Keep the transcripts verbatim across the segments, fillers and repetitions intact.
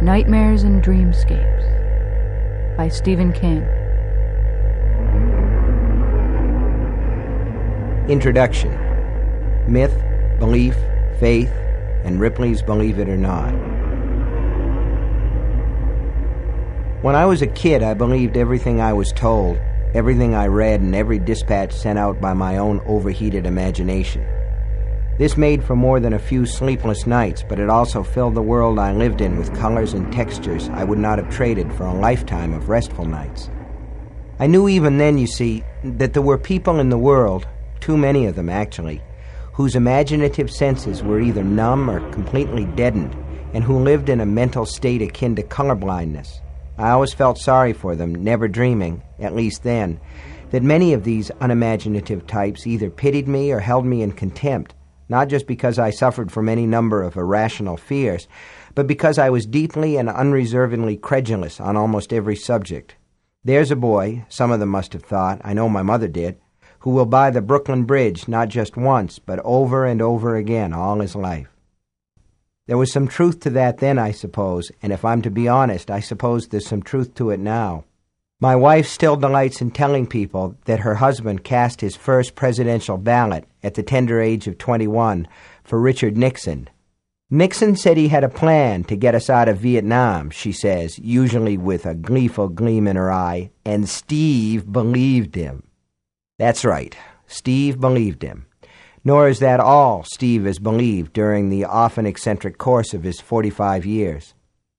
Nightmares and Dreamscapes by Stephen King. Introduction. Myth, Belief, Faith, and Ripley's Believe It or Not. When I was a kid, I believed everything I was told, everything I read, and every dispatch sent out by my own overheated imagination. This made for more than a few sleepless nights, but it also filled the world I lived in with colors and textures I would not have traded for a lifetime of restful nights. I knew even then, you see, that there were people in the world, too many of them actually, whose imaginative senses were either numb or completely deadened, and who lived in a mental state akin to colorblindness. I always felt sorry for them, never dreaming, at least then, that many of these unimaginative types either pitied me or held me in contempt, not just because I suffered from any number of irrational fears, but because I was deeply and unreservedly credulous on almost every subject. There's a boy, some of them must have thought, I know my mother did, who will buy the Brooklyn Bridge not just once, but over and over again all his life. There was some truth to that then, I suppose, and if I'm to be honest, I suppose there's some truth to it now. My wife still delights in telling people that her husband cast his first presidential ballot at the tender age of twenty-one for Richard Nixon. Nixon said he had a plan to get us out of Vietnam, she says, usually with a gleeful gleam in her eye, and Steve believed him. That's right, Steve believed him. Nor is that all Steve has believed during the often eccentric course of his forty-five years.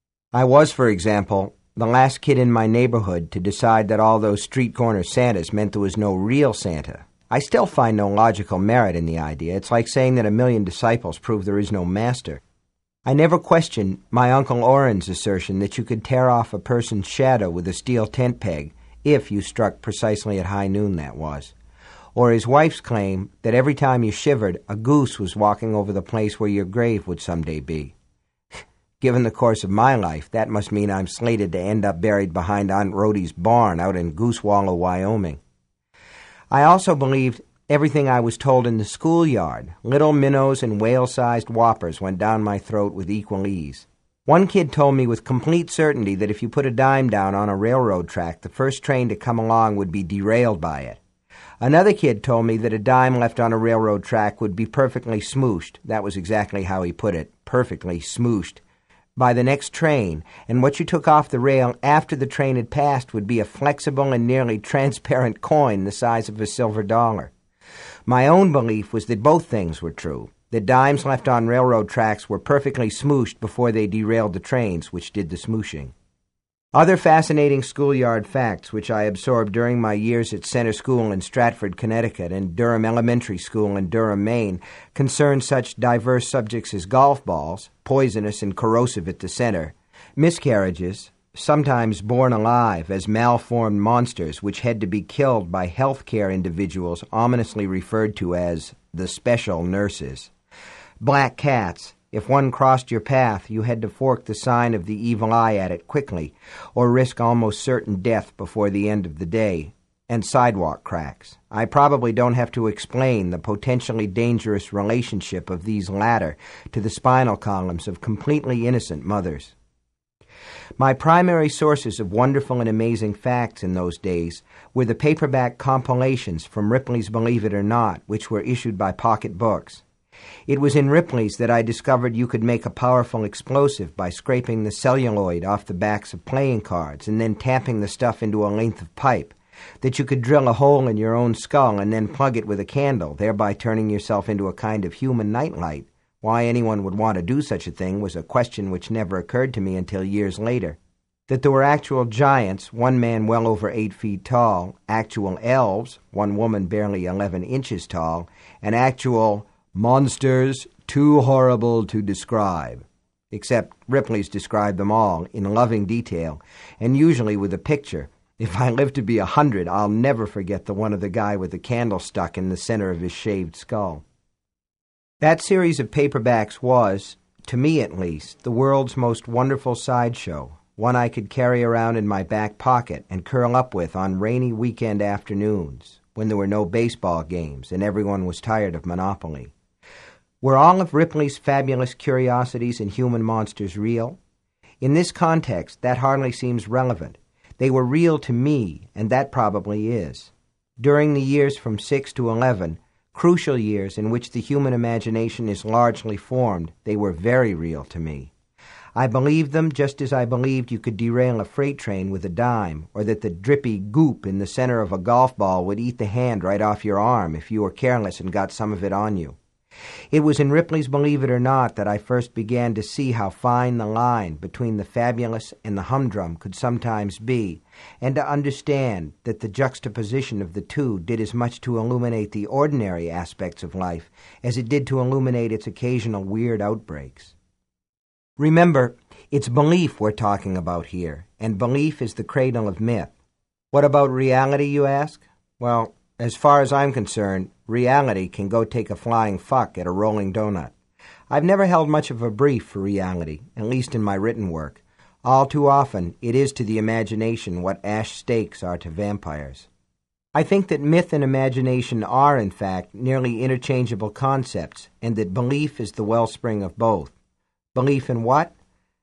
I was, for example, the last kid in my neighborhood to decide that all those street corner Santas meant there was no real Santa. I still find no logical merit in the idea. It's like saying that a million disciples prove there is no master. I never questioned my Uncle Orrin's assertion that you could tear off a person's shadow with a steel tent peg, if you struck precisely at high noon, that was. Or his wife's claim that every time you shivered, a goose was walking over the place where your grave would someday be. Given the course of my life, that must mean I'm slated to end up buried behind Aunt Rhodey's barn out in Goose Wallow, Wyoming. I also believed everything I was told in the schoolyard. Little minnows and whale-sized whoppers went down my throat with equal ease. One kid told me with complete certainty that if you put a dime down on a railroad track, the first train to come along would be derailed by it. Another kid told me that a dime left on a railroad track would be perfectly smooshed. That was exactly how he put it, perfectly smooshed, by the next train, and what you took off the rail after the train had passed would be a flexible and nearly transparent coin the size of a silver dollar. My own belief was that both things were true. The dimes left on railroad tracks were perfectly smooshed before they derailed the trains, which did the smooshing. Other fascinating schoolyard facts, which I absorbed during my years at Center School in Stratford, Connecticut, and Durham Elementary School in Durham, Maine, concern such diverse subjects as golf balls, poisonous and corrosive at the center, miscarriages, sometimes born alive as malformed monsters which had to be killed by healthcare individuals ominously referred to as the special nurses, black cats. If one crossed your path, you had to fork the sign of the evil eye at it quickly, or risk almost certain death before the end of the day, and sidewalk cracks. I probably don't have to explain the potentially dangerous relationship of these latter to the spinal columns of completely innocent mothers. My primary sources of wonderful and amazing facts in those days were the paperback compilations from Ripley's Believe It or Not, which were issued by Pocket Books. It was in Ripley's that I discovered you could make a powerful explosive by scraping the celluloid off the backs of playing cards and then tamping the stuff into a length of pipe, that you could drill a hole in your own skull and then plug it with a candle, thereby turning yourself into a kind of human nightlight. Why anyone would want to do such a thing was a question which never occurred to me until years later. That there were actual giants, one man well over eight feet tall, actual elves, one woman barely eleven inches tall, and actual monsters too horrible to describe. Except Ripley's described them all in loving detail, and usually with a picture. If I live to be a hundred, I'll never forget the one of the guy with the candle stuck in the center of his shaved skull. That series of paperbacks was, to me at least, the world's most wonderful sideshow, one I could carry around in my back pocket and curl up with on rainy weekend afternoons, when there were no baseball games and everyone was tired of Monopoly. Were all of Ripley's fabulous curiosities and human monsters real? In this context, that hardly seems relevant. They were real to me, and that probably is. During the years from six to eleven, crucial years in which the human imagination is largely formed, they were very real to me. I believed them just as I believed you could derail a freight train with a dime, or that the drippy goop in the center of a golf ball would eat the hand right off your arm if you were careless and got some of it on you. It was in Ripley's Believe It or Not that I first began to see how fine the line between the fabulous and the humdrum could sometimes be, and to understand that the juxtaposition of the two did as much to illuminate the ordinary aspects of life as it did to illuminate its occasional weird outbreaks. Remember, it's belief we're talking about here, and belief is the cradle of myth. What about reality, you ask? Well, as far as I'm concerned, reality can go take a flying fuck at a rolling donut. I've never held much of a brief for reality, at least in my written work. All too often, it is to the imagination what ash steaks are to vampires. I think that myth and imagination are, in fact, nearly interchangeable concepts, and that belief is the wellspring of both. Belief in what?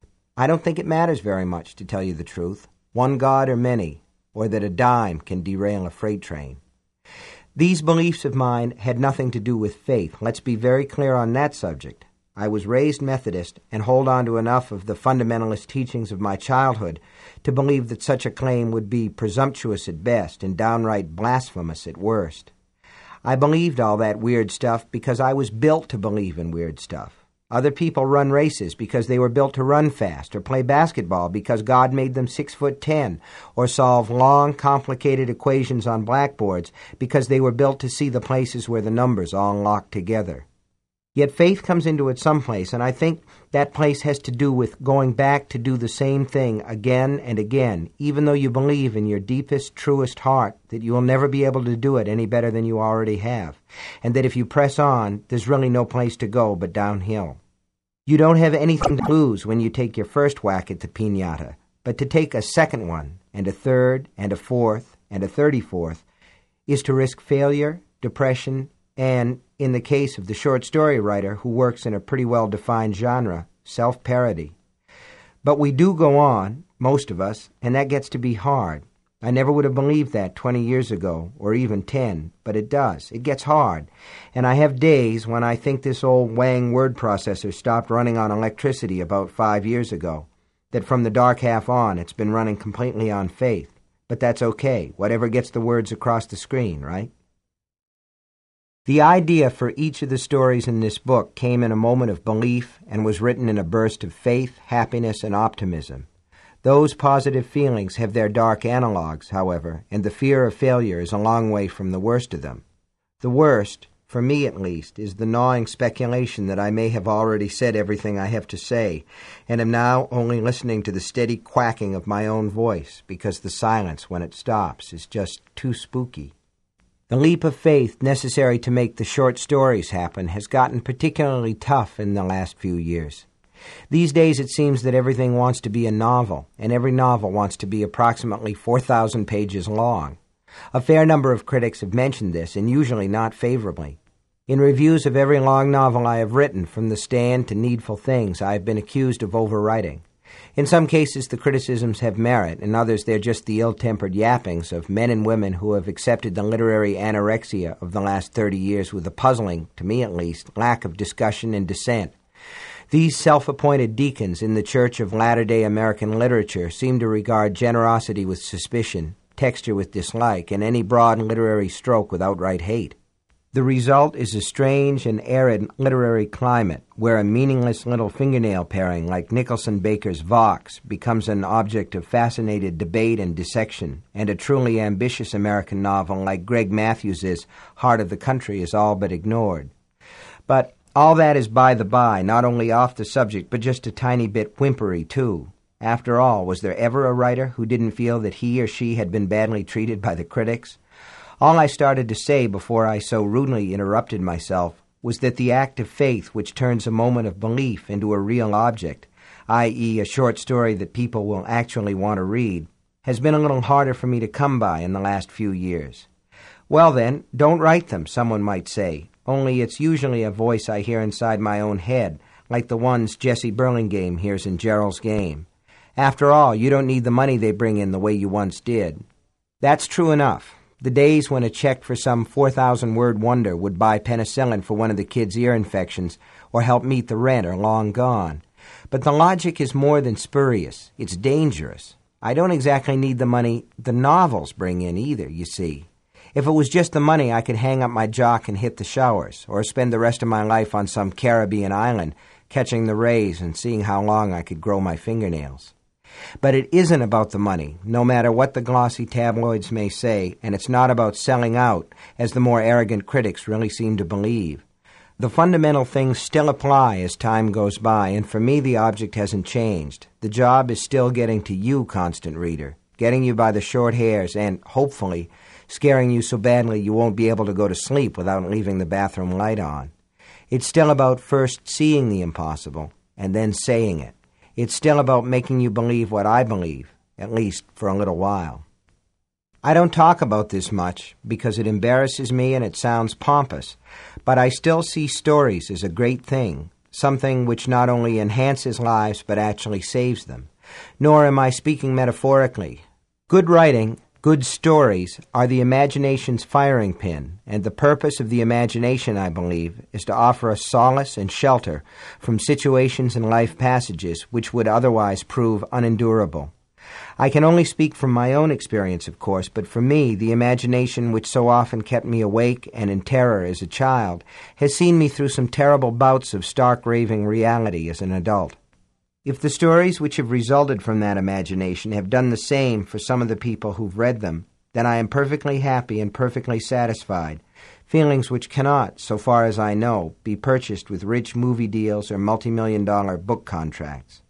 I don't think it matters very much, to tell you the truth. One God or many, or that a dime can derail a freight train. These beliefs of mine had nothing to do with faith. Let's be very clear on that subject. I was raised Methodist and hold on to enough of the fundamentalist teachings of my childhood to believe that such a claim would be presumptuous at best and downright blasphemous at worst. I believed all that weird stuff because I was built to believe in weird stuff. Other people run races because they were built to run fast, or play basketball because God made them six foot ten, or solve long, complicated equations on blackboards because they were built to see the places where the numbers all lock together. Yet faith comes into it someplace, and I think that place has to do with going back to do the same thing again and again, even though you believe in your deepest, truest heart that you will never be able to do it any better than you already have, and that if you press on, there's really no place to go but downhill. You don't have anything to lose when you take your first whack at the piñata, but to take a second one, and a third, and a fourth, and a thirty-fourth, is to risk failure, depression, and, in the case of the short story writer who works in a pretty well-defined genre, self-parody. But we do go on, most of us, and that gets to be hard. I never would have believed that twenty years ago, or even ten, but it does. It gets hard. And I have days when I think this old Wang word processor stopped running on electricity about five years ago, that from the dark half on it's been running completely on faith. But that's okay. Whatever gets the words across the screen, right? The idea for each of the stories in this book came in a moment of belief and was written in a burst of faith, happiness, and optimism. Those positive feelings have their dark analogues, however, and the fear of failure is a long way from the worst of them. The worst, for me at least, is the gnawing speculation that I may have already said everything I have to say, and am now only listening to the steady quacking of my own voice, because the silence, when it stops, is just too spooky. The leap of faith necessary to make the short stories happen has gotten particularly tough in the last few years. These days it seems that everything wants to be a novel, and every novel wants to be approximately four thousand pages long. A fair number of critics have mentioned this, and usually not favorably. In reviews of every long novel I have written, from The Stand to Needful Things, I have been accused of overwriting. In some cases, the criticisms have merit. In others, they're just the ill-tempered yappings of men and women who have accepted the literary anorexia of the last thirty years with a puzzling, to me at least, lack of discussion and dissent. These self-appointed deacons in the Church of Latter-day American Literature seem to regard generosity with suspicion, texture with dislike, and any broad literary stroke with outright hate. The result is a strange and arid literary climate where a meaningless little fingernail paring like Nicholson Baker's Vox becomes an object of fascinated debate and dissection, and a truly ambitious American novel like Greg Matthews's Heart of the Country is all but ignored. But all that is by the by, not only off the subject, but just a tiny bit whimpery, too. After all, was there ever a writer who didn't feel that he or she had been badly treated by the critics? All I started to say before I so rudely interrupted myself was that the act of faith which turns a moment of belief into a real object, that is a short story that people will actually want to read, has been a little harder for me to come by in the last few years. Well then, don't write them, someone might say, only it's usually a voice I hear inside my own head, like the ones Jesse Burlingame hears in Gerald's Game. After all, you don't need the money they bring in the way you once did. That's true enough. The days when a check for some four thousand word wonder would buy penicillin for one of the kids' ear infections or help meet the rent are long gone. But the logic is more than spurious. It's dangerous. I don't exactly need the money the novels bring in either, you see. If it was just the money, I could hang up my jock and hit the showers, or spend the rest of my life on some Caribbean island, catching the rays and seeing how long I could grow my fingernails. But it isn't about the money, no matter what the glossy tabloids may say, and it's not about selling out, as the more arrogant critics really seem to believe. The fundamental things still apply as time goes by, and for me the object hasn't changed. The job is still getting to you, constant reader, getting you by the short hairs and, hopefully, scaring you so badly you won't be able to go to sleep without leaving the bathroom light on. It's still about first seeing the impossible and then saying it. It's still about making you believe what I believe, at least for a little while. I don't talk about this much because it embarrasses me and it sounds pompous, but I still see stories as a great thing, something which not only enhances lives but actually saves them. Nor am I speaking metaphorically. Good writing, good stories, are the imagination's firing pin, and the purpose of the imagination, I believe, is to offer us solace and shelter from situations and life passages which would otherwise prove unendurable. I can only speak from my own experience, of course, but for me, the imagination which so often kept me awake and in terror as a child has seen me through some terrible bouts of stark raving reality as an adult. If the stories which have resulted from that imagination have done the same for some of the people who've read them, then I am perfectly happy and perfectly satisfied, feelings which cannot, so far as I know, be purchased with rich movie deals or multi-million dollar book contracts.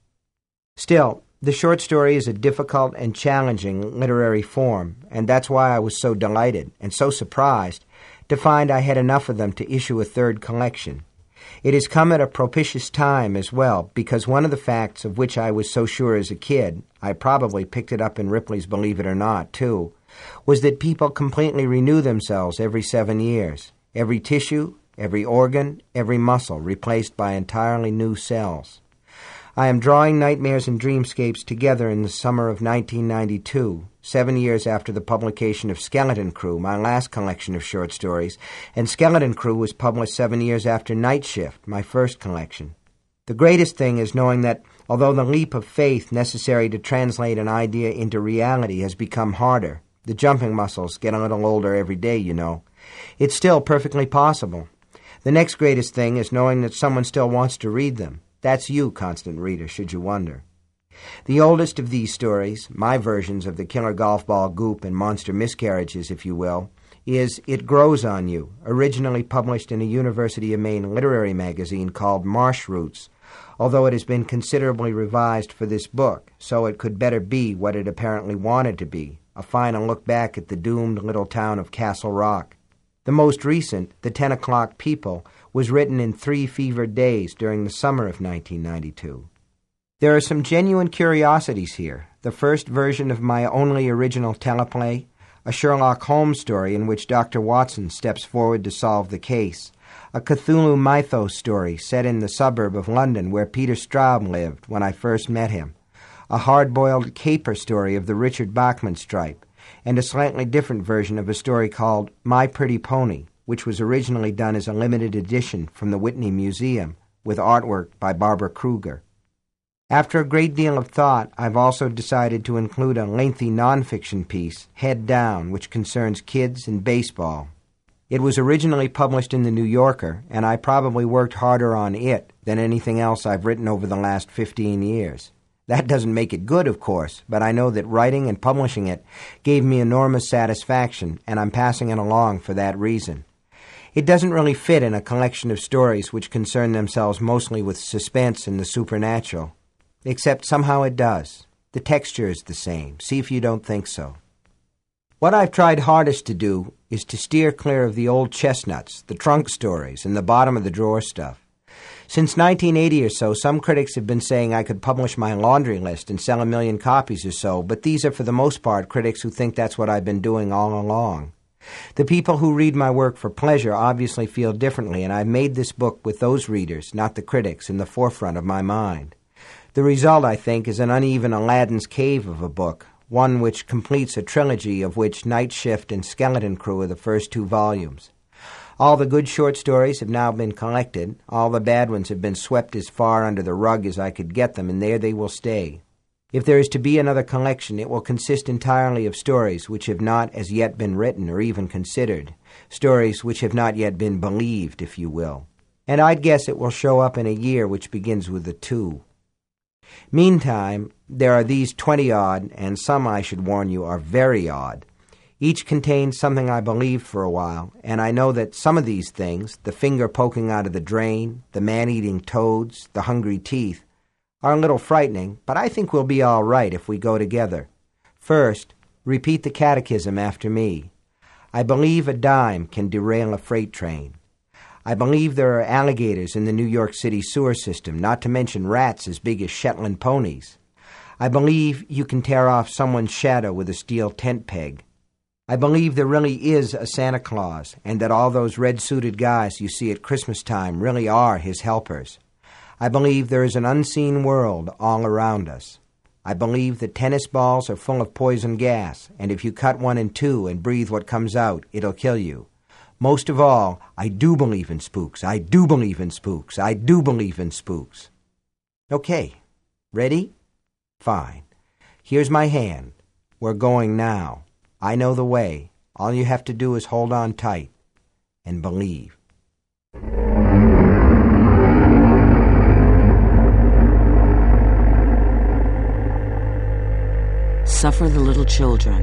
Still, the short story is a difficult and challenging literary form, and that's why I was so delighted and so surprised to find I had enough of them to issue a third collection. It has come at a propitious time as well, because one of the facts of which I was so sure as a kid, I probably picked it up in Ripley's Believe It or Not, too, was that people completely renew themselves every seven years. Every tissue, every organ, every muscle replaced by entirely new cells. I am drawing Nightmares and Dreamscapes together in the summer of nineteen ninety-two, seven years after the publication of Skeleton Crew, my last collection of short stories, and Skeleton Crew was published seven years after Night Shift, my first collection. The greatest thing is knowing that, although the leap of faith necessary to translate an idea into reality has become harder, the jumping muscles get a little older every day, you know, it's still perfectly possible. The next greatest thing is knowing that someone still wants to read them. That's you, constant reader, should you wonder. The oldest of these stories, my versions of the Killer Golf Ball Goop and Monster Miscarriages, if you will, is It Grows on You, originally published in a University of Maine literary magazine called Marsh Roots, although it has been considerably revised for this book, so it could better be what it apparently wanted to be, a final look back at the doomed little town of Castle Rock. The most recent, The Ten O'Clock People, was written in three fevered days during the summer of nineteen ninety-two. There are some genuine curiosities here. The first version of my only original teleplay, a Sherlock Holmes story in which Doctor Watson steps forward to solve the case, a Cthulhu mythos story set in the suburb of London where Peter Straub lived when I first met him, a hard-boiled caper story of the Richard Bachman stripe, and a slightly different version of a story called My Pretty Pony, which was originally done as a limited edition from the Whitney Museum, with artwork by Barbara Kruger. After a great deal of thought, I've also decided to include a lengthy nonfiction piece, Head Down, which concerns kids and baseball. It was originally published in the New Yorker, and I probably worked harder on it than anything else I've written over the last fifteen years. That doesn't make it good, of course, but I know that writing and publishing it gave me enormous satisfaction, and I'm passing it along for that reason. It doesn't really fit in a collection of stories which concern themselves mostly with suspense and the supernatural. Except somehow it does. The texture is the same. See if you don't think so. What I've tried hardest to do is to steer clear of the old chestnuts, the trunk stories, and the bottom-of-the-drawer stuff. Since nineteen eighty or so, some critics have been saying I could publish my laundry list and sell a million copies or so, but these are for the most part critics who think that's what I've been doing all along. The people who read my work for pleasure obviously feel differently, and I've made this book with those readers, not the critics, in the forefront of my mind. The result, I think, is an uneven Aladdin's Cave of a book, one which completes a trilogy of which Night Shift and Skeleton Crew are the first two volumes. All the good short stories have now been collected. All the bad ones have been swept as far under the rug as I could get them, and there they will stay. If there is to be another collection, it will consist entirely of stories which have not as yet been written or even considered, stories which have not yet been believed, if you will. And I'd guess it will show up in a year which begins with a two. Meantime, there are these twenty-odd, and some, I should warn you, are very odd. Each contains something I believed for a while, and I know that some of these things, the finger poking out of the drain, the man-eating toads, the hungry teeth, are a little frightening, but I think we'll be all right if we go together. First, repeat the catechism after me. I believe a dime can derail a freight train. I believe there are alligators in the New York City sewer system, not to mention rats as big as Shetland ponies. I believe you can tear off someone's shadow with a steel tent peg. I believe there really is a Santa Claus, and that all those red-suited guys you see at Christmas time really are his helpers. I believe there is an unseen world all around us. I believe that tennis balls are full of poison gas, and if you cut one in two and breathe what comes out, it'll kill you. Most of all, I do believe in spooks. I do believe in spooks. I do believe in spooks. Okay, ready? Fine. Here's my hand. We're going now. I know the way. All you have to do is hold on tight and believe. Suffer the Little Children.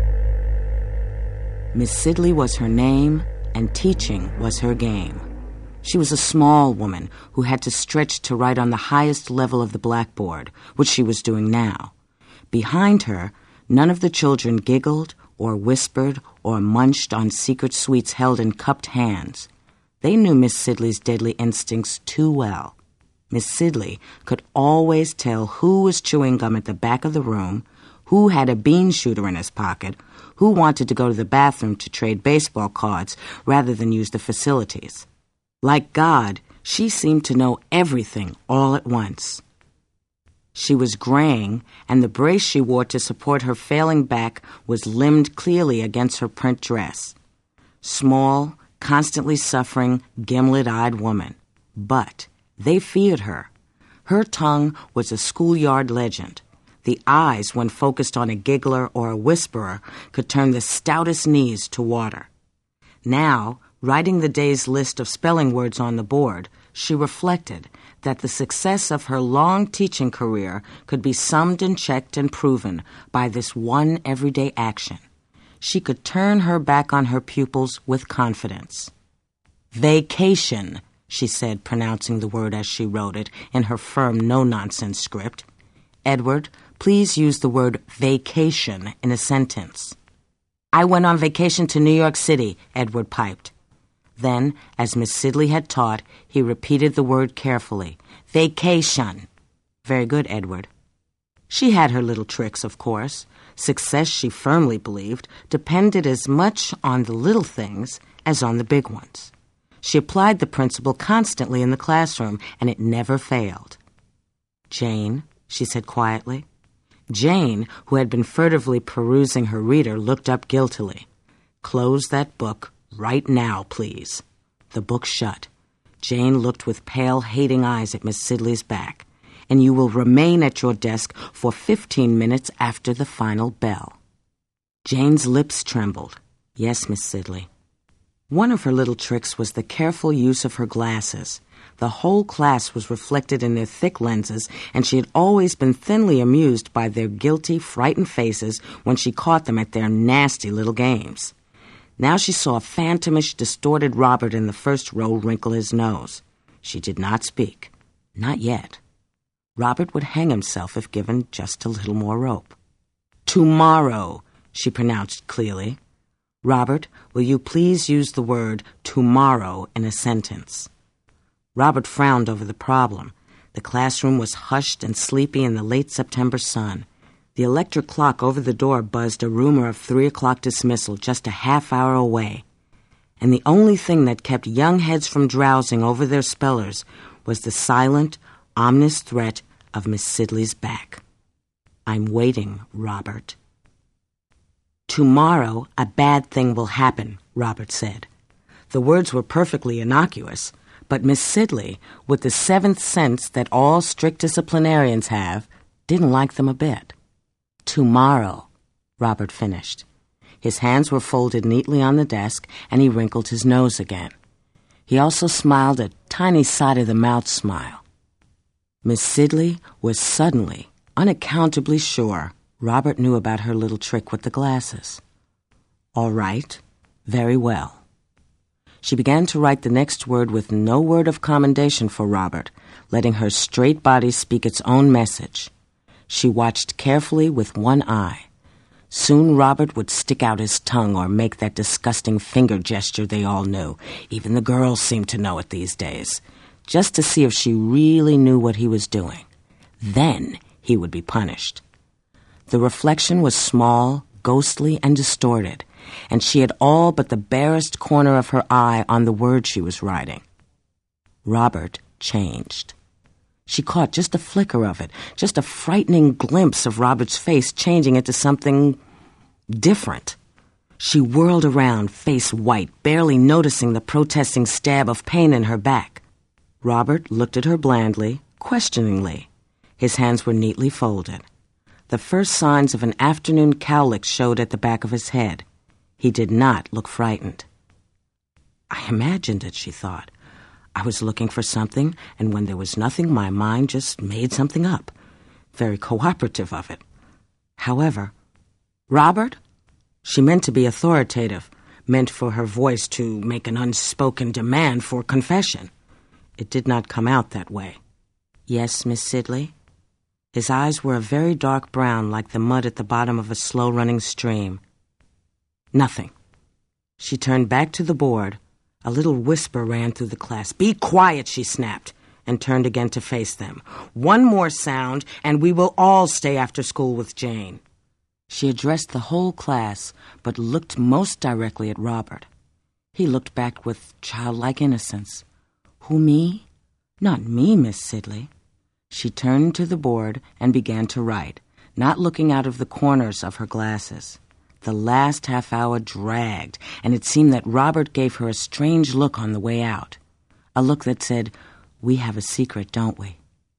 Miss Sidley was her name, and teaching was her game. She was a small woman who had to stretch to write on the highest level of the blackboard, which she was doing now. Behind her, none of the children giggled or whispered or munched on secret sweets held in cupped hands. They knew Miss Sidley's deadly instincts too well. Miss Sidley could always tell who was chewing gum at the back of the room, who had a bean shooter in his pocket, who wanted to go to the bathroom to trade baseball cards rather than use the facilities. Like God, she seemed to know everything all at once. She was graying, and the brace she wore to support her failing back was limned clearly against her print dress. Small, constantly suffering, gimlet-eyed woman. But they feared her. Her tongue was a schoolyard legend. The eyes, when focused on a giggler or a whisperer, could turn the stoutest knees to water. Now, writing the day's list of spelling words on the board, she reflected that the success of her long teaching career could be summed and checked and proven by this one everyday action. She could turn her back on her pupils with confidence. Vacation, she said, pronouncing the word as she wrote it in her firm no-nonsense script. Edward, please use the word vacation in a sentence. I went on vacation to New York City, Edward piped. Then, as Miss Sidley had taught, he repeated the word carefully. Vacation. Very good, Edward. She had her little tricks, of course. Success, she firmly believed, depended as much on the little things as on the big ones. She applied the principle constantly in the classroom, and it never failed. Jane, she said quietly. Jane, who had been furtively perusing her reader, looked up guiltily. Close that book right now, please. The book shut. Jane looked with pale, hating eyes at Miss Sidley's back. And you will remain at your desk for fifteen minutes after the final bell. Jane's lips trembled. Yes, Miss Sidley. One of her little tricks was the careful use of her glasses. The whole class was reflected in their thick lenses, and she had always been thinly amused by their guilty, frightened faces when she caught them at their nasty little games. Now she saw a phantomish, distorted Robert in the first row wrinkle his nose. She did not speak. Not yet. Robert would hang himself if given just a little more rope. Tomorrow, she pronounced clearly. Robert, will you please use the word tomorrow in a sentence? Robert frowned over the problem. The classroom was hushed and sleepy in the late September sun. The electric clock over the door buzzed a rumor of three o'clock dismissal just a half hour away. And the only thing that kept young heads from drowsing over their spellers was the silent, ominous threat of Miss Sidley's back. "I'm waiting, Robert." "Tomorrow a bad thing will happen," Robert said. The words were perfectly innocuous, but Miss Sidley, with the seventh sense that all strict disciplinarians have, didn't like them a bit. "Tomorrow," Robert finished. His hands were folded neatly on the desk, and he wrinkled his nose again. He also smiled a tiny side-of-the-mouth smile. Miss Sidley was suddenly, unaccountably sure Robert knew about her little trick with the glasses. All right, very well. She began to write the next word with no word of commendation for Robert, letting her straight body speak its own message. She watched carefully with one eye. Soon Robert would stick out his tongue or make that disgusting finger gesture they all knew. Even the girls seemed to know it these days, just to see if she really knew what he was doing. Then he would be punished. The reflection was small, ghostly, and distorted, and she had all but the barest corner of her eye on the word she was writing. Robert changed. She caught just a flicker of it, just a frightening glimpse of Robert's face changing into something different. She whirled around, face white, barely noticing the protesting stab of pain in her back. Robert looked at her blandly, questioningly. His hands were neatly folded. The first signs of an afternoon cowlick showed at the back of his head. He did not look frightened. "I imagined it," she thought. "I was looking for something, and when there was nothing, my mind just made something up. Very cooperative of it. However, Robert?" She meant to be authoritative, meant for her voice to make an unspoken demand for confession. It did not come out that way. "Yes, Miss Sidley?" His eyes were a very dark brown, like the mud at the bottom of a slow-running stream. "Nothing." She turned back to the board. A little whisper ran through the class. "Be quiet," she snapped, and turned again to face them. "One more sound, and we will all stay after school with Jane." She addressed the whole class, but looked most directly at Robert. He looked back with childlike innocence. "Who, me? Not me, Miss Sidley." She turned to the board and began to write, not looking out of the corners of her glasses. The last half hour dragged, and it seemed that Robert gave her a strange look on the way out. A look that said, "We have a secret, don't we?"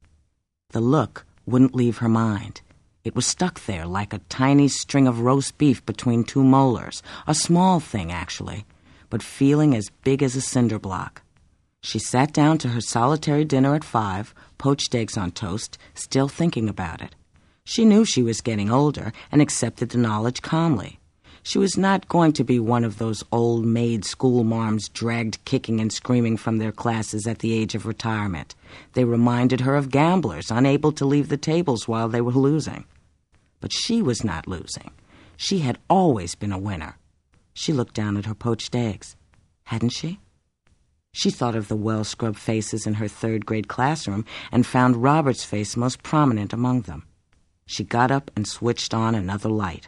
The look wouldn't leave her mind. It was stuck there like a tiny string of roast beef between two molars, a small thing, actually, but feeling as big as a cinder block. She sat down to her solitary dinner at five, poached eggs on toast, still thinking about it. She knew she was getting older and accepted the knowledge calmly. She was not going to be one of those old maid school marms dragged kicking and screaming from their classes at the age of retirement. They reminded her of gamblers unable to leave the tables while they were losing. But she was not losing. She had always been a winner. She looked down at her poached eggs. Hadn't she? She thought of the well-scrubbed faces in her third-grade classroom and found Robert's face most prominent among them. She got up and switched on another light.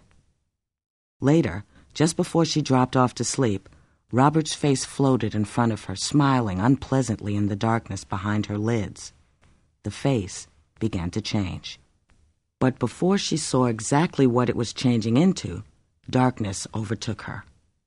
Later, just before she dropped off to sleep, Robert's face floated in front of her, smiling unpleasantly in the darkness behind her lids. The face began to change. But before she saw exactly what it was changing into, darkness overtook her.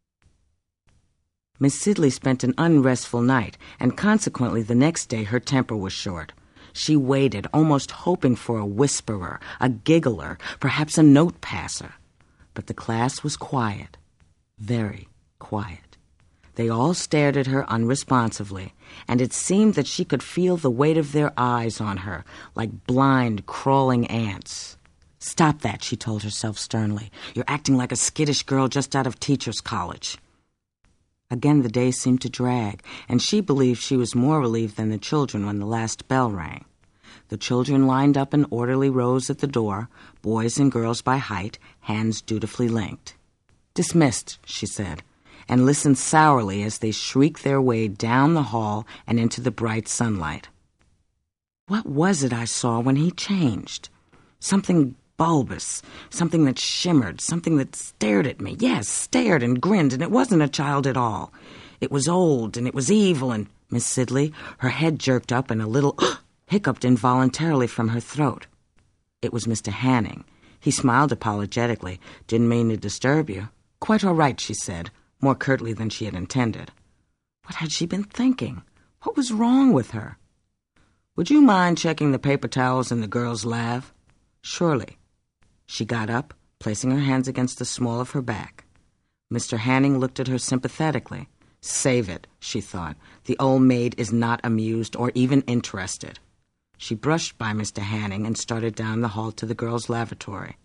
Miss Sidley spent an unrestful night, and consequently the next day her temper was short. She waited, almost hoping for a whisperer, a giggler, perhaps a note-passer. But the class was quiet, very quiet. They all stared at her unresponsively, and it seemed that she could feel the weight of their eyes on her, like blind, crawling ants. "Stop that," she told herself sternly. "You're acting like a skittish girl just out of teacher's college." Again the day seemed to drag, and she believed she was more relieved than the children when the last bell rang. The children lined up in orderly rows at the door, boys and girls by height, hands dutifully linked. "Dismissed," she said, and listened sourly as they shrieked their way down the hall and into the bright sunlight. What was it I saw when he changed? Something bulbous, something that shimmered, something that stared at me. Yes, stared and grinned, and it wasn't a child at all. It was old, and it was evil, and Miss Sidley, her head jerked up, and a little hiccuped involuntarily from her throat. It was Mister Hanning. He smiled apologetically. "Didn't mean to disturb you." "Quite all right," she said, more curtly than she had intended. What had she been thinking? What was wrong with her? "Would you mind checking the paper towels in the girls' lav?" "Surely." She got up, placing her hands against the small of her back. Mister Hanning looked at her sympathetically. Save it, she thought. The old maid is not amused or even interested. She brushed by Mister Hanning and started down the hall to the girls' lavatory.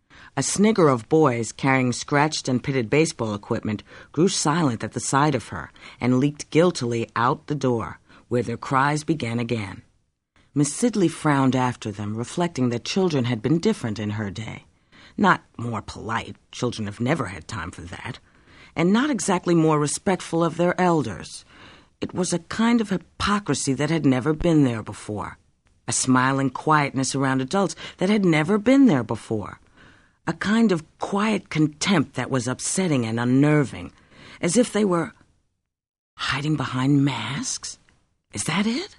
A snigger of boys carrying scratched and pitted baseball equipment grew silent at the sight of her and leaked guiltily out the door, where their cries began again. Miss Sidley frowned after them, reflecting that children had been different in her day. Not more polite, children have never had time for that, and not exactly more respectful of their elders. It was a kind of hypocrisy that had never been there before. A smiling quietness around adults that had never been there before. A kind of quiet contempt that was upsetting and unnerving, as if they were hiding behind masks. Is that it?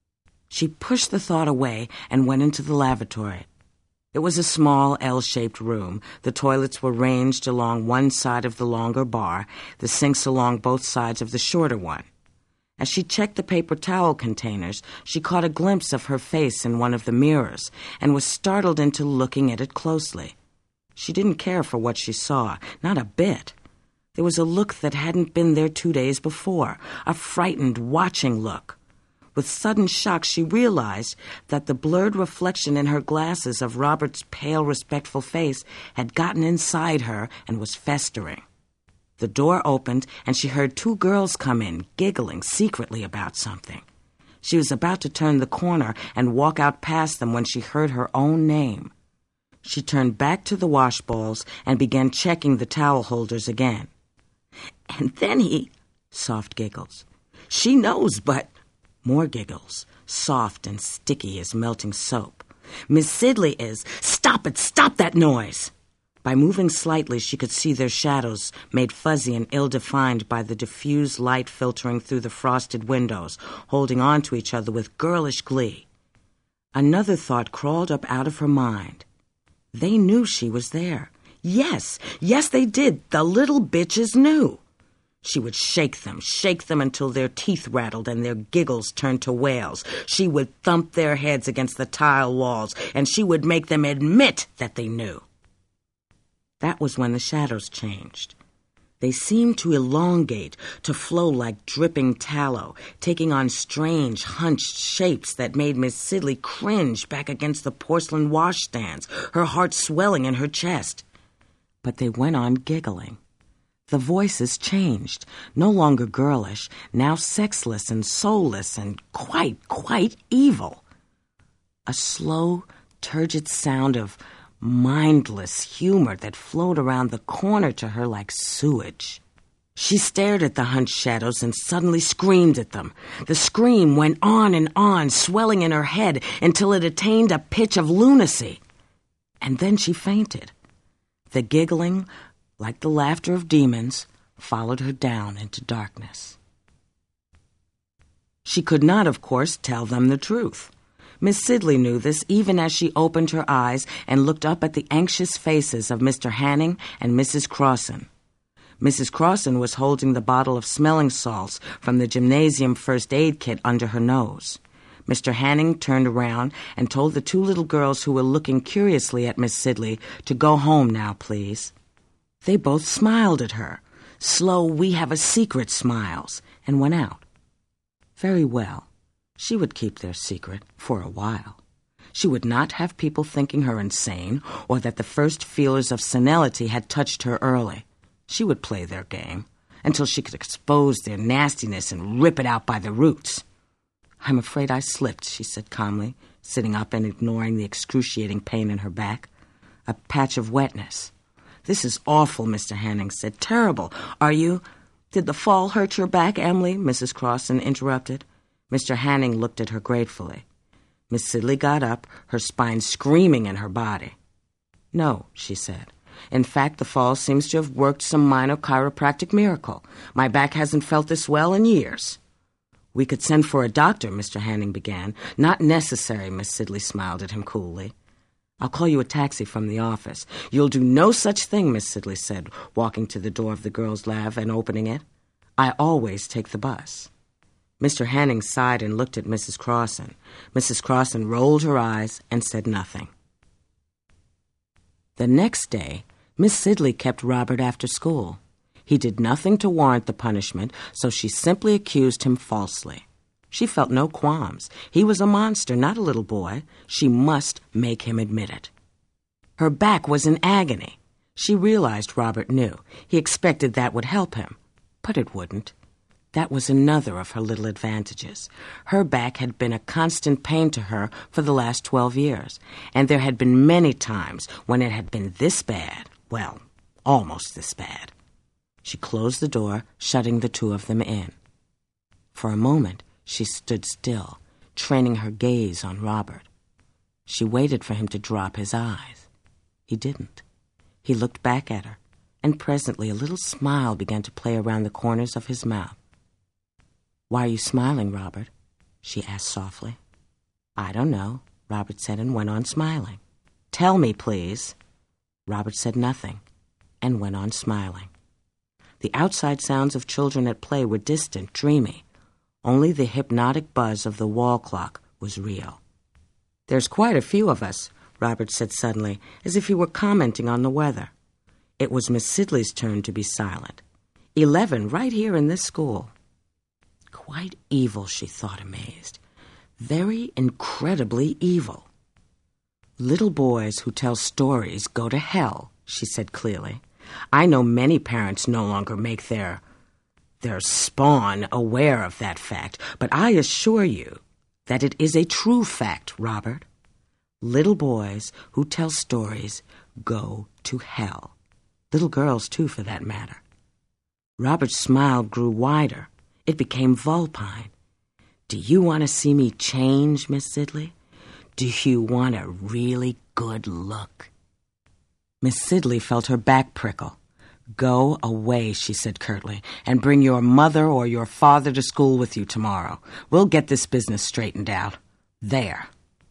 She pushed the thought away and went into the lavatory. It was a small L-shaped room. The toilets were ranged along one side of the longer bar, the sinks along both sides of the shorter one. As she checked the paper towel containers, she caught a glimpse of her face in one of the mirrors and was startled into looking at it closely. She didn't care for what she saw, not a bit. There was a look that hadn't been there two days before, a frightened, watching look. With sudden shock, she realized that the blurred reflection in her glasses of Robert's pale, respectful face had gotten inside her and was festering. The door opened, and she heard two girls come in, giggling secretly about something. She was about to turn the corner and walk out past them when she heard her own name. She turned back to the washballs and began checking the towel holders again. "And then he..." Soft giggles. "She knows, but..." More giggles, soft and sticky as melting soap. "Miss Sidley is..." "Stop it! Stop that noise!" By moving slightly, she could see their shadows, made fuzzy and ill-defined by the diffused light filtering through the frosted windows, holding on to each other with girlish glee. Another thought crawled up out of her mind. They knew she was there. Yes, yes they did. The little bitches knew. She would shake them, shake them until their teeth rattled and their giggles turned to wails. She would thump their heads against the tile walls, and she would make them admit that they knew. That was when the shadows changed. They seemed to elongate, to flow like dripping tallow, taking on strange, hunched shapes that made Miss Sidley cringe back against the porcelain washstands, her heart swelling in her chest. But they went on giggling. The voices changed, no longer girlish, now sexless and soulless and quite, quite evil. A slow, turgid sound of mindless humor that flowed around the corner to her like sewage. She stared at the hunched shadows and suddenly screamed at them. The scream went on and on, swelling in her head until it attained a pitch of lunacy. And then she fainted. The giggling, like the laughter of demons, followed her down into darkness. She could not, of course, tell them the truth. Miss Sidley knew this even as she opened her eyes and looked up at the anxious faces of Mister Hanning and Missus Crossan. Missus Crossan was holding the bottle of smelling salts from the gymnasium first aid kit under her nose. Mister Hanning turned around and told the two little girls who were looking curiously at Miss Sidley to go home now, please. They both smiled at her, slow we-have-a-secret smiles, and went out. Very well. She would keep their secret for a while. She would not have people thinking her insane or that the first feelers of senility had touched her early. She would play their game until she could expose their nastiness and rip it out by the roots. "I'm afraid I slipped," she said calmly, sitting up and ignoring the excruciating pain in her back. A patch of wetness. "This is awful," Mister Hanning said. "Terrible. Are you—" "Did the fall hurt your back, Emily?" Missus Crossan interrupted. Mister Hanning looked at her gratefully. Miss Sidley got up, her spine screaming in her body. "No," she said. "In fact, the fall seems to have worked some minor chiropractic miracle. My back hasn't felt this well in years." "We could send for a doctor," Mister Hanning began. "Not necessary," Miss Sidley smiled at him coolly. "I'll call you a taxi from the office." "You'll do no such thing," Miss Sidley said, walking to the door of the girls' lab and opening it. "I always take the bus." Mister Hanning sighed and looked at Missus Crossan. Missus Crossan rolled her eyes and said nothing. The next day, Miss Sidley kept Robert after school. He did nothing to warrant the punishment, so she simply accused him falsely. She felt no qualms. He was a monster, not a little boy. She must make him admit it. Her back was in agony. She realized Robert knew. He expected that would help him, but it wouldn't. That was another of her little advantages. Her back had been a constant pain to her for the last twelve years, and there had been many times when it had been this bad, well, almost this bad. She closed the door, shutting the two of them in. For a moment, she stood still, training her gaze on Robert. She waited for him to drop his eyes. He didn't. He looked back at her, and presently a little smile began to play around the corners of his mouth. "Why are you smiling, Robert?" she asked softly. "I don't know," Robert said, and went on smiling. "Tell me, please." Robert said nothing and went on smiling. The outside sounds of children at play were distant, dreamy. Only the hypnotic buzz of the wall clock was real. "There's quite a few of us," Robert said suddenly, as if he were commenting on the weather. It was Miss Sidley's turn to be silent. Eleven right here in this school. Quite evil, she thought, amazed. Very incredibly evil. "Little boys who tell stories go to hell," she said clearly. "I know many parents no longer make their, their spawn aware of that fact, but I assure you that it is a true fact, Robert. Little boys who tell stories go to hell. Little girls, too, for that matter." Robert's smile grew wider. It became vulpine. "Do you want to see me change, Miss Sidley? Do you want a really good look?" Miss Sidley felt her back prickle. "Go away," she said curtly, "and bring your mother or your father to school with you tomorrow. We'll get this business straightened out. There."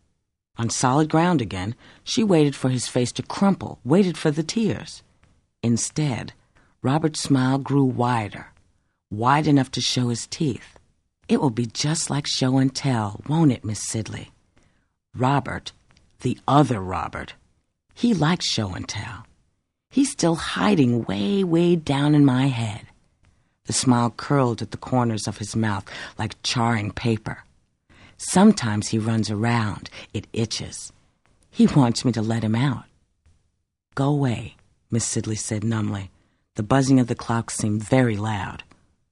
On solid ground again, she waited for his face to crumple, waited for the tears. Instead, Robert's smile grew wider, wide enough to show his teeth. "It will be just like show and tell, won't it, Miss Sidley? Robert, the other Robert, he likes show and tell. He's still hiding way, way down in my head." The smile curled at the corners of his mouth like charring paper. "Sometimes he runs around. It itches. He wants me to let him out." "Go away," Miss Sidley said numbly. The buzzing of the clock seemed very loud.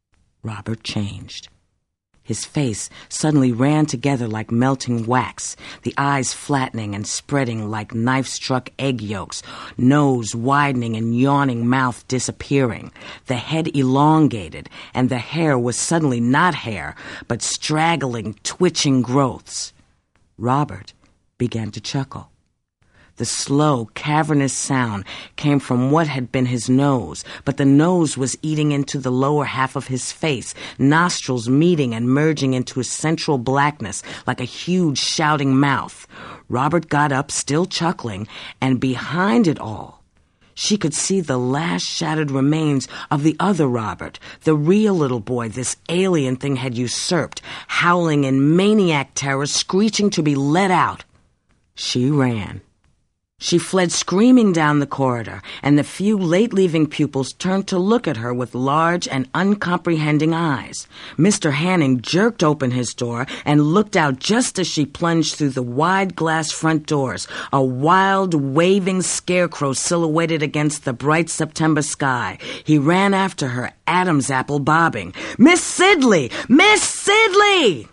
Robert changed. His face suddenly ran together like melting wax, the eyes flattening and spreading like knife-struck egg yolks, nose widening and yawning mouth disappearing. The head elongated, and the hair was suddenly not hair, but straggling, twitching growths. Robert began to chuckle. The slow, cavernous sound came from what had been his nose, but the nose was eating into the lower half of his face, nostrils meeting and merging into a central blackness like a huge shouting mouth. Robert got up, still chuckling, and behind it all, she could see the last shattered remains of the other Robert, the real little boy this alien thing had usurped, howling in maniac terror, screeching to be let out. She ran. She fled screaming down the corridor, and the few late-leaving pupils turned to look at her with large and uncomprehending eyes. Mister Hanning jerked open his door and looked out just as she plunged through the wide glass front doors, a wild, waving scarecrow silhouetted against the bright September sky. He ran after her, Adam's apple bobbing. "Miss Sidley! Miss Sidley!"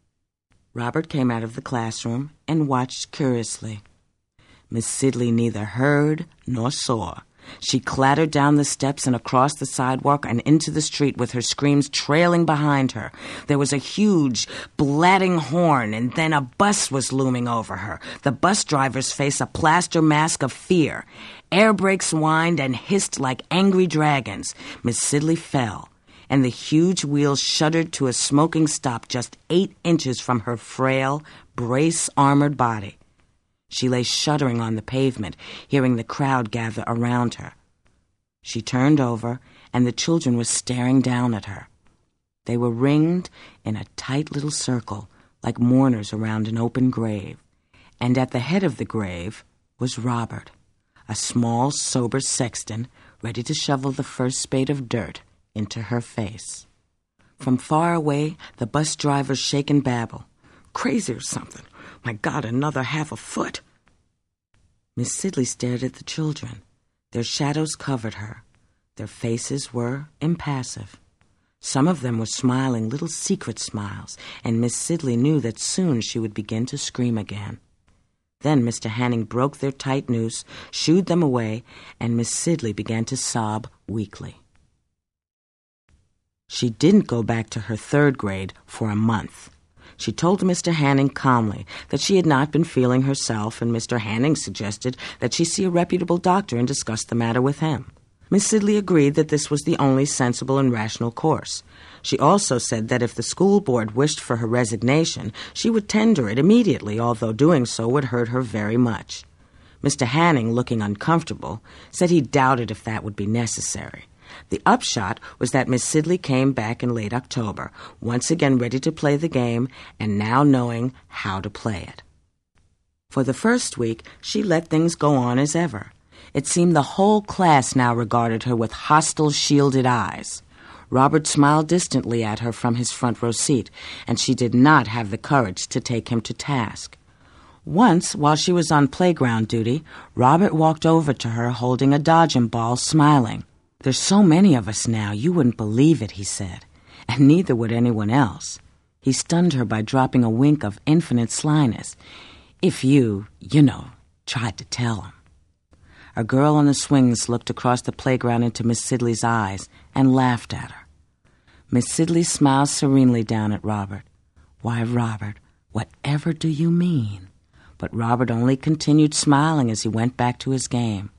Robert came out of the classroom and watched curiously. Miss Sidley neither heard nor saw. She clattered down the steps and across the sidewalk and into the street with her screams trailing behind her. There was a huge, blatting horn, and then a bus was looming over her, the bus driver's face a plaster mask of fear. Air brakes whined and hissed like angry dragons. Miss Sidley fell, and the huge wheels shuddered to a smoking stop just eight inches from her frail, brace-armored body. She lay shuddering on the pavement, hearing the crowd gather around her. She turned over, and the children were staring down at her. They were ringed in a tight little circle, like mourners around an open grave, and at the head of the grave was Robert, a small, sober sexton, ready to shovel the first spade of dirt into her face. From far away, the bus driver's shaken babble. "Crazy or something. My God, another half a foot." Miss Sidley stared at the children. Their shadows covered her. Their faces were impassive. Some of them were smiling little secret smiles, and Miss Sidley knew that soon she would begin to scream again. Then Mister Hanning broke their tight noose, shooed them away, and Miss Sidley began to sob weakly. She didn't go back to her third grade for a month. She told Mister Hanning calmly that she had not been feeling herself, and Mister Hanning suggested that she see a reputable doctor and discuss the matter with him. Miss Sidley agreed that this was the only sensible and rational course. She also said that if the school board wished for her resignation, she would tender it immediately, although doing so would hurt her very much. Mister Hanning, looking uncomfortable, said he doubted if that would be necessary. The upshot was that Miss Sidley came back in late October, once again ready to play the game and now knowing how to play it. For the first week, she let things go on as ever. It seemed the whole class now regarded her with hostile, shielded eyes. Robert smiled distantly at her from his front row seat, and she did not have the courage to take him to task. Once, while she was on playground duty, Robert walked over to her holding a dodgem ball, smiling. "There's so many of us now, you wouldn't believe it," he said, and neither would anyone else. He stunned her by dropping a wink of infinite slyness. "If you, you know, tried to tell him." A girl on the swings looked across the playground into Miss Sidley's eyes and laughed at her. Miss Sidley smiled serenely down at Robert. "Why, Robert, whatever do you mean?" But Robert only continued smiling as he went back to his game.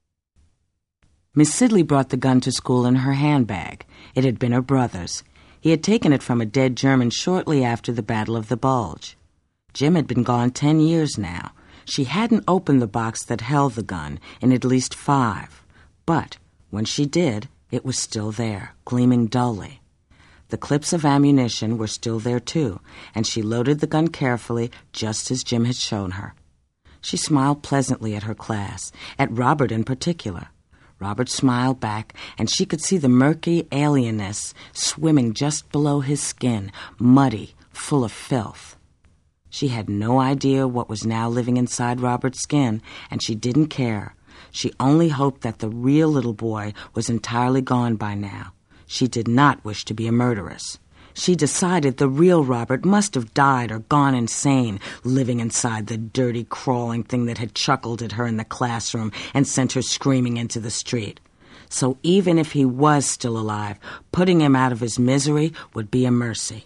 Miss Sidley brought the gun to school in her handbag. It had been her brother's. He had taken it from a dead German shortly after the Battle of the Bulge. Jim had been gone ten years now. She hadn't opened the box that held the gun in at least five. But when she did, it was still there, gleaming dully. The clips of ammunition were still there too, and she loaded the gun carefully, just as Jim had shown her. She smiled pleasantly at her class, at Robert in particular. Robert smiled back, and she could see the murky alienness swimming just below his skin, muddy, full of filth. She had no idea what was now living inside Robert's skin, and she didn't care. She only hoped that the real little boy was entirely gone by now. She did not wish to be a murderess. She decided the real Robert must have died or gone insane, living inside the dirty, crawling thing that had chuckled at her in the classroom and sent her screaming into the street. So even if he was still alive, putting him out of his misery would be a mercy.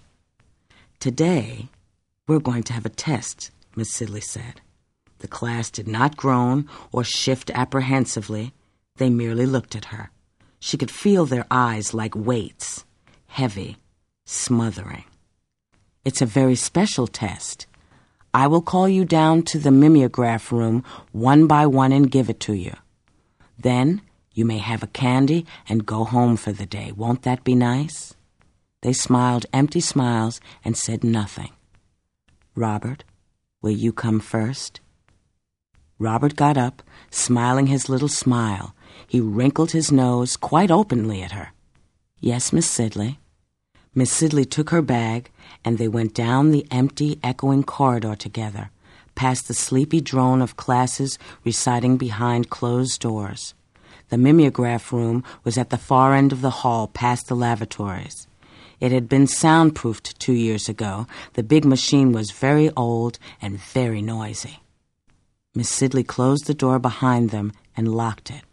"Today, we're going to have a test," Miss Sidley said. The class did not groan or shift apprehensively. They merely looked at her. She could feel their eyes like weights, heavy, smothering. "It's a very special test. I will call you down to the mimeograph room one by one and give it to you. Then you may have a candy and go home for the day. Won't that be nice?" They smiled empty smiles and said nothing. "Robert, will you come first?" Robert got up, smiling his little smile. He wrinkled his nose quite openly at her. "Yes, Miss Sidley." Miss Sidley took her bag, and they went down the empty, echoing corridor together, past the sleepy drone of classes reciting behind closed doors. The mimeograph room was at the far end of the hall, past the lavatories. It had been soundproofed two years ago. The big machine was very old and very noisy. Miss Sidley closed the door behind them and locked it.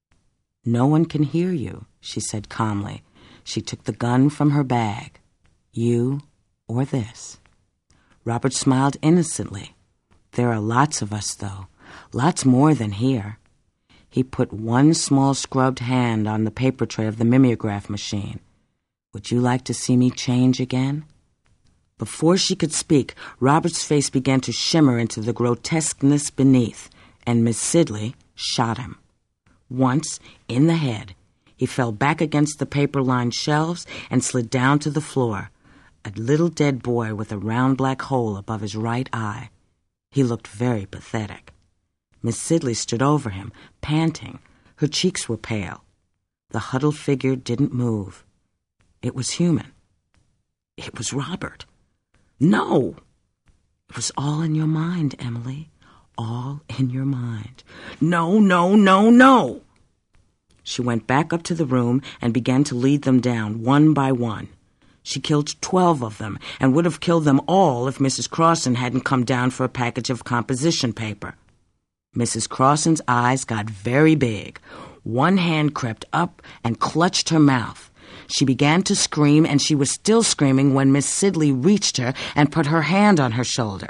"No one can hear you," she said calmly. She took the gun from her bag. "You or this." Robert smiled innocently. "There are lots of us, though. Lots more than here." He put one small scrubbed hand on the paper tray of the mimeograph machine. Would you like to see me change again?" Before she could speak, Robert's face began to shimmer into the grotesqueness beneath, and Miss Sidley shot him. Once, in the head, he fell back against the paper-lined shelves and slid down to the floor, a little dead boy with a round black hole above his right eye. He looked very pathetic. Miss Sidley stood over him, panting. Her cheeks were pale. The huddled figure didn't move. It was human. It was Robert. No! It was all in your mind, Emily. All in your mind. No, no, no, no! She went back up to the room and began to lead them down, one by one. She killed twelve of them, and would have killed them all if Missus Crossan hadn't come down for a package of composition paper. Missus Crossan's eyes got very big. One hand crept up and clutched her mouth. She began to scream, and she was still screaming when Miss Sidley reached her and put her hand on her shoulder.